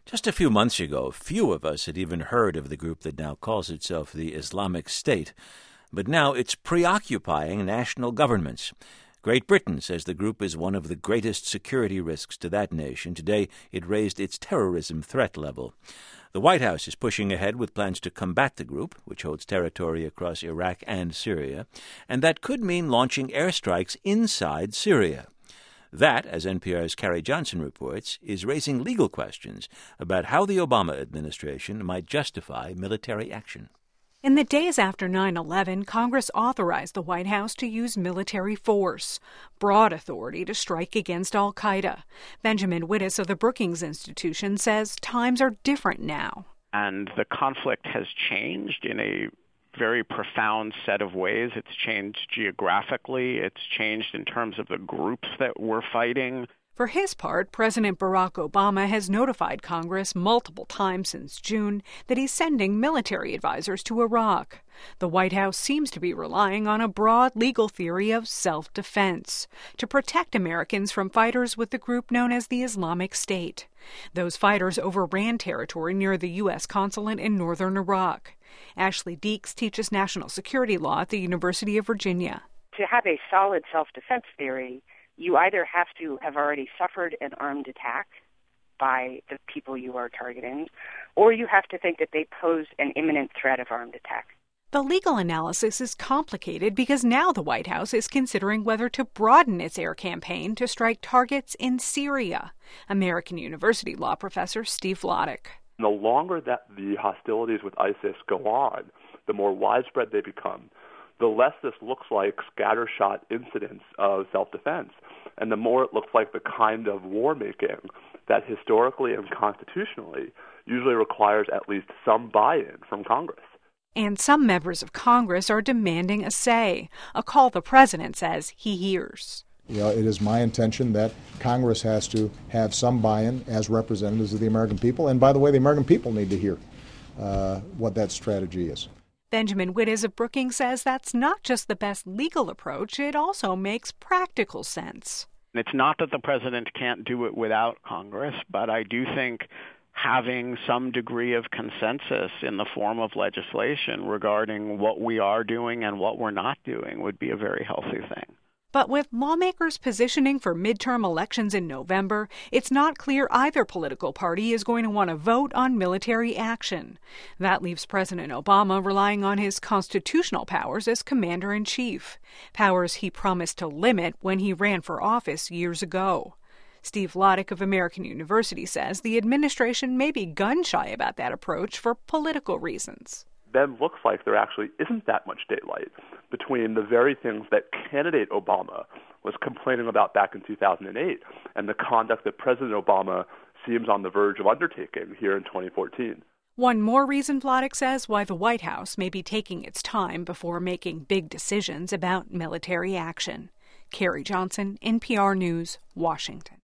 Just a few months ago, few of us had even heard of the group that now calls itself the Islamic State. But now it's preoccupying national governments. Great Britain says the group is one of the greatest security risks to that nation. Today, it raised its terrorism threat level. The White House is pushing ahead with plans to combat the group, which holds territory across Iraq and Syria, and that could mean launching airstrikes inside Syria. That, as NPR's Carrie Johnson reports, is raising legal questions about how the Obama administration might justify military action. In the days after 9/11, Congress authorized the White House to use military force, broad authority to strike against al-Qaeda. Benjamin Wittes of the Brookings Institution says times are different now. And the conflict has changed in a very profound set of ways. It's changed geographically. It's changed in terms of the groups that we're fighting. For his part, President Barack Obama has notified Congress multiple times since June that he's sending military advisors to Iraq. The White House seems to be relying on a broad legal theory of self-defense to protect Americans from fighters with the group known as the Islamic State. Those fighters overran territory near the U.S. consulate in northern Iraq. Ashley Deeks teaches national security law at the University of Virginia. To have a solid self-defense theory, you either have to have already suffered an armed attack by the people you are targeting, or you have to think that they pose an imminent threat of armed attack. The legal analysis is complicated because now the White House is considering whether to broaden its air campaign to strike targets in Syria. American University law professor Steve Vladeck. The longer that the hostilities with ISIS go on, the more widespread they become, the less this looks like scattershot incidents of self-defense, and the more it looks like the kind of war-making that historically and constitutionally usually requires at least some buy-in from Congress. And some members of Congress are demanding a say, a call the president says he hears. It is my intention that Congress has to have some buy-in as representatives of the American people. And by the way, the American people need to hear what that strategy is. Benjamin Wittes of Brookings says that's not just the best legal approach, it also makes practical sense. It's not that the president can't do it without Congress, but I do think having some degree of consensus in the form of legislation regarding what we are doing and what we're not doing would be a very healthy thing. But with lawmakers positioning for midterm elections in November, it's not clear either political party is going to want to vote on military action. That leaves President Obama relying on his constitutional powers as commander-in-chief, powers he promised to limit when he ran for office years ago. Steve Vladeck of American University says the administration may be gun-shy about that approach for political reasons. Then looks like there actually isn't that much daylight between the very things that candidate Obama was complaining about back in 2008 and the conduct that President Obama seems on the verge of undertaking here in 2014. One more reason, Vladeck says, why the White House may be taking its time before making big decisions about military action. Carrie Johnson, NPR News, Washington.